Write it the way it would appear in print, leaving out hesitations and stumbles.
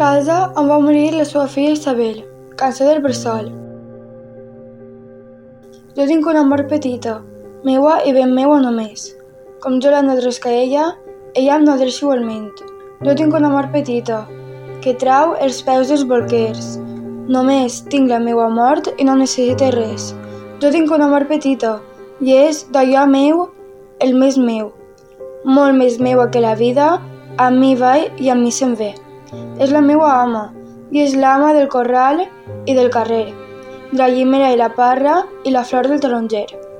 casa on va morir la seva filla Isabel, cançó del bressol. Jo tinc una amor petita, meua i ben meua només. Com jo la nodreix que ella em nodreix igualment. Jo tinc una amor petita, que trau els peus dels bolquers. Només tinc la meua mort i no necessite res. Jo tinc una amor petita, i és d'allò meu el més meu. Molt més meua que la vida, amb mi va i amb mi se'n ve. És la meua ama, i és l'ama del corral i del carrer, de la llimera i la parra i la flor del taronger.